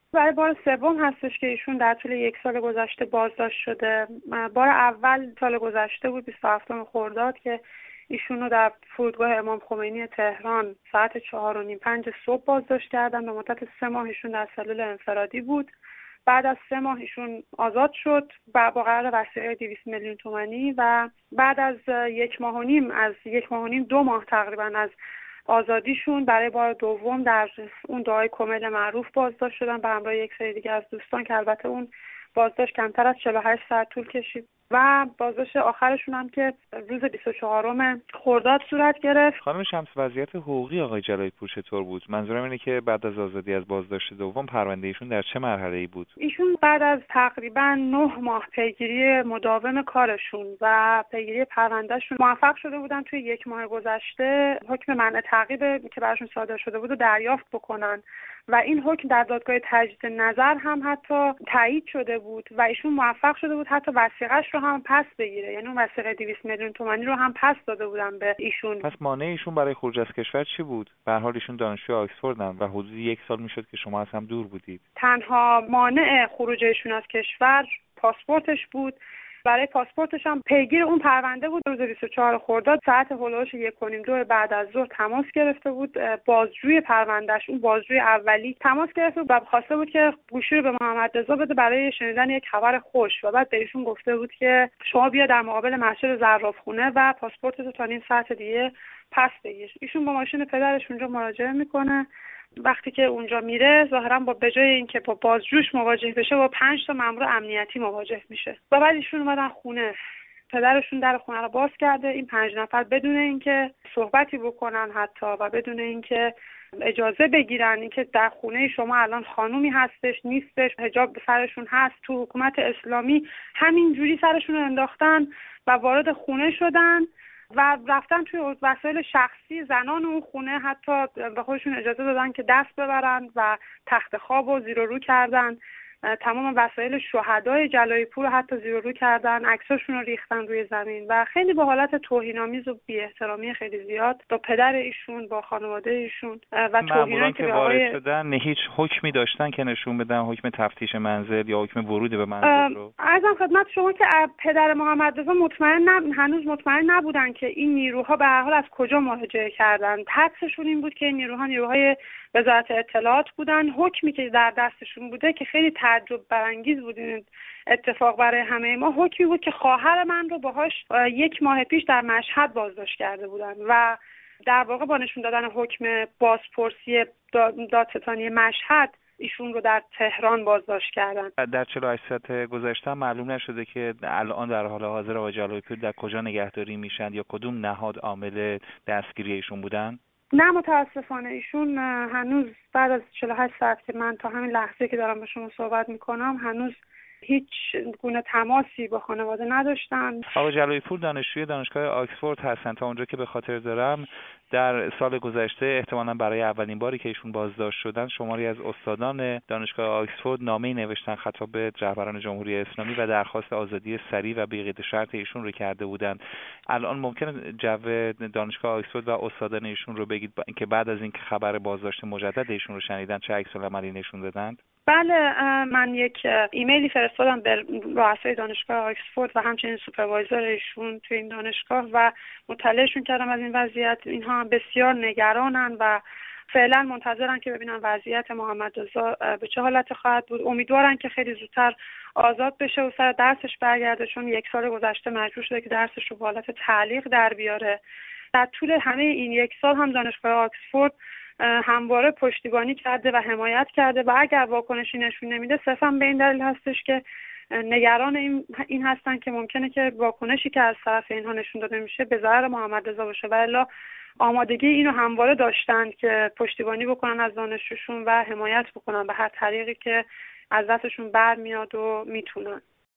برای بار سوم هستش که ایشون در طول 1 سال گذشته بازداشت شده. بار اول سال گذشته بود 27 خرداد که ایشون رو در فرودگاه امام خمینی تهران ساعت 4:30-5 صبح بازداشت کردن. به مدت 3 ماه ایشون در سلول انفرادی بود. بعد از 3 ماه ایشون آزاد شد با قرار وثیقه 200 میلیون تومانی و بعد از 1 ماه و نیم 2 ماه تقریبا از آزادیشون برای بار دوم در اون دعای کمیل معروف بازداشت شدن به همراه یک سری دیگه از دوستان که البته اون بازداشت کمتر از 48 ساعت طول کشید و بازداشت آخرشون هم که روز 24 خرداد صورت گرفت. خانم شمس، وضعیت حقوقی آقای جلایی پور چطور بود؟ منظورم اینه که بعد از آزادی از بازداشت دوم پرونده ایشون در چه مرحله‌ای بود؟ ایشون بعد از تقریبا 9 ماه پیگیری مداوم کارشون و پیگیری پروندهشون موفق شده بودن توی 1 ماه گذشته حکم منع تعقیب که براشون صادر شده بود رو دریافت بکنن و این حکم در دادگاه تجدید نظر هم حتی تایید شده بود و ایشون موفق شده بود حتی وثیقه‌اش رو هم پس بگیره. یعنی اون وثیقه 200 میلیون تومانی رو هم پس داده بودن به ایشون. پس مانع ایشون برای خروج از کشور چی بود؟ به هر حال ایشون دانشجوی آکسفوردن و حدود 1 سال میشد که شما از هم دور بودید. تنها مانع خروج ایشون از کشور پاسپورتش بود. برای پاسپورتش هم پیگیر اون پرونده بود. روز 24 خرداد ساعت هولوش 1:30-2 بعد از ظهر تماس گرفته بود. بازجوی پروندهش، اون بازجوی اولی تماس گرفته بود و خواسته بود که گوشی رو به محمد رضا بده برای شنیدن یک خبر خوش و بعد بهشون گفته بود که شما بیا در مقابل مسجد زرافخونه و پاسپورتت رو تا نیم ساعت دیگه پس بگیر. ایشون با ماشین پدرش اونجا مراجعه میکنه. وقتی که اونجا میره ظاهرا به جای اینکه با بازجوش مواجه بشه با 5 تا مأمور امنیتی مواجه میشه و بعد ایشون اومدن خونه. پدرشون در خونه رو باز کرده. این 5 نفر بدون اینکه صحبتی بکنن حتی و بدون اینکه اجازه بگیرن اینکه در خونه شما الان خانومی هستش نیستش، حجاب به سرشون هست، تو حکومت اسلامی همین جوری سرشون رو انداختن و وارد خونه شدن و رفتن توی وسایل شخصی زنان اون خونه. حتی به خودشون اجازه دادن که دست ببرن و تخت خواب رو زیر و رو کردن. تمام وسایل شهدای جلایی پور رو حتی زیر و رو کردن، عکساشون رو ریختن روی زمین و خیلی با حالت توهین‌آمیز و بی‌احترامی خیلی زیاد با پدر ایشون، با خانواده ایشون و توهیناتی که وارد شدن هیچ حکمی داشتن که نشون بدن حکم تفتیش منزل یا حکم ورود به منزل رو؟ عرضم خدمت شما که پدر محمد رضا هنوز مطمئن نبودن که این نیروها به هر حال از کجا مراجعه کردن. حدسشون این بود که این نیروها نیروهای وزارت اطلاعات بودن. حکمی که در دستشون بوده که خیلی تعجب برانگیز بود این اتفاق برای همه ما، حکمی بود که خواهر من رو باهاش 1 ماه پیش در مشهد بازداشت کرده بودن و در واقع با نشون دادن حکم بازپرسی دادستانی مشهد ایشون رو در تهران بازداشت کردن. در 48 ساعت گذشته معلوم نشده که الان در حال حاضر آقای جلایی پور در کجا نگهداری میشن یا کدوم نهاد عامل دستگیری ایشون بودن؟ نه متاسفانه ایشون هنوز بعد از 48 ساعت که من تا همین لحظه که دارم با شما صحبت میکنم هنوز هیچ گونه تماسی با خانواده نداشتن. آقای جلایی پور دانشجوی دانشگاه آکسفورد هستن. تا اونجا که به خاطر دارم در سال گذشته احتمالاً برای اولین باری که ایشون بازداشت شدن شماری از استادان دانشگاه آکسفورد نامه‌ای نوشتن خطاب به رهبران جمهوری اسلامی و درخواست آزادی سریع و بی قید شرط ایشون رو کرده بودند. الان ممکنه جو دانشگاه آکسفورد و استادان ایشون رو بگید که بعد از اینکه خبر بازداشت مجدد ایشون رو شنیدن چه عکس‌العملی نشون دادند؟ بله، من یک ایمیلی فرستادم به رؤسای دانشگاه آکسفورد و همچنین سوپروایزر ایشون توی این دانشگاه و مطلعشون کردم از این وضعیت. اینها هم بسیار نگرانن و فعلا منتظرن که ببینن وضعیت محمد رضا به چه حالت خواهد بود. امیدوارن که خیلی زودتر آزاد بشه و سر درسش برگرده، چون 1 سال گذشته مجبور شده که درسش رو به حالت تعلیق در بیاره. در طول همه این 1 سال هم دانشگاه آکسفورد همواره پشتیبانی کرده و حمایت کرده و اگر واکنشی نشون نمیده صرفا به این دلیل هستش که نگران این هستن که ممکنه که واکنشی که از طرف اینها نشون داده میشه به ضرر محمد رضا باشه و الا آمادگی اینو همواره داشتن که پشتیبانی بکنن از دانشجوشون و حمایت بکنن به هر طریقی که از دستشون برمیاد و میتونن.